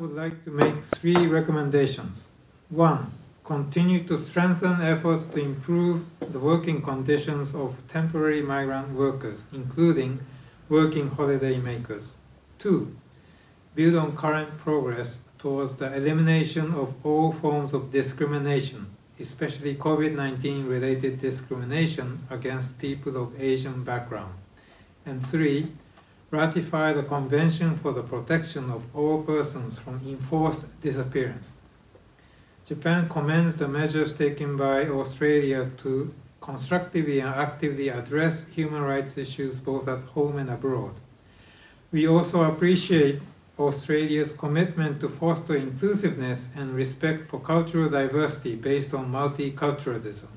would like to make 3 recommendations. 1. Continue to strengthen efforts to improve the working conditions of temporary migrant workers, including working holiday makers. 2. Build on current progress towards the elimination of all forms of discrimination, especially COVID-19 related discrimination against people of Asian background. And 3. Ratify the Convention for the Protection of All Persons from Enforced Disappearance. Japan commends the measures taken by Australia to constructively and actively address human rights issues both at home and abroad. We also appreciate Australia's commitment to foster inclusiveness and respect for cultural diversity based on multiculturalism.